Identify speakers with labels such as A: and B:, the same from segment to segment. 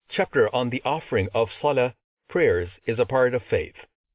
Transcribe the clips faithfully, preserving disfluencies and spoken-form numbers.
A: chapter on the offering of salah, prayers, is a part of faith.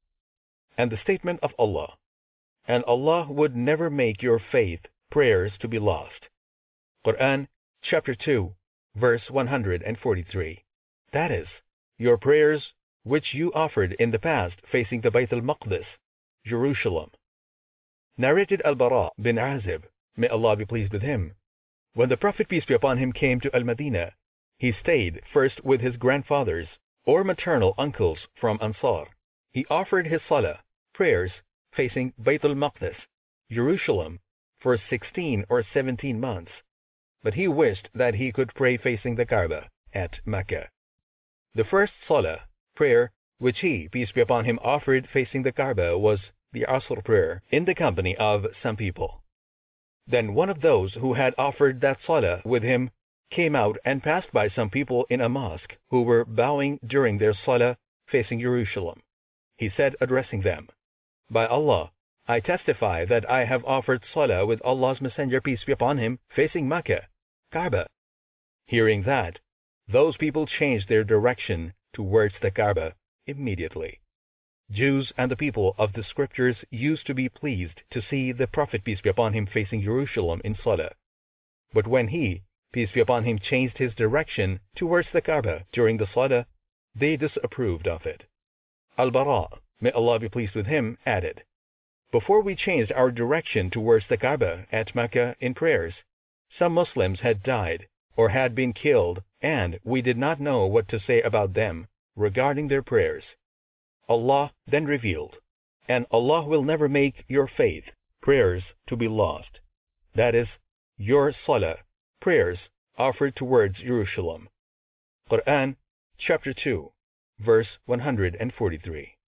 A: And the statement of Allah, and Allah would never make your faith, prayers, to be lost. Quran, chapter two, verse one hundred forty-three. That is, your prayers which you offered in the past facing the Bayt al-Maqdis, Jerusalem. Narrated Al-Bara bin Azib, may Allah be pleased with him, when the Prophet, peace be upon him, came to Al-Madinah, he stayed first with his grandfathers or maternal uncles from Ansar. He offered his salah, prayers, facing Bayt al-Maqdis, Jerusalem, for sixteen or seventeen months, but he wished that he could pray facing the Kaaba at Mecca. The first salah, prayer, which he, peace be upon him, offered facing the Kaaba was the Asr prayer in the company of some people. Then one of those who had offered that salah with him came out and passed by some people in a mosque who were bowing during their salah facing Jerusalem. He said, addressing them, "By Allah, I testify that I have offered salah with Allah's Messenger, peace be upon him, facing Mecca, Kaaba." Hearing that, those people changed their direction towards the Kaaba immediately. Jews and the people of the scriptures used to be pleased to see the Prophet, peace be upon him, facing Jerusalem in salah. But when he, peace be upon him, changed his direction towards the Kaaba during the salah, they disapproved of it. Al-Bara, may Allah be pleased with him, added, "Before we changed our direction towards the Kaaba at Mecca in prayers, some Muslims had died or had been killed, and we did not know what to say about them regarding their prayers. Allah then revealed, and Allah will never make your faith, prayers, to be lost. That is, your salah, prayers, offered towards Jerusalem." Quran, chapter two, verse one hundred forty-three.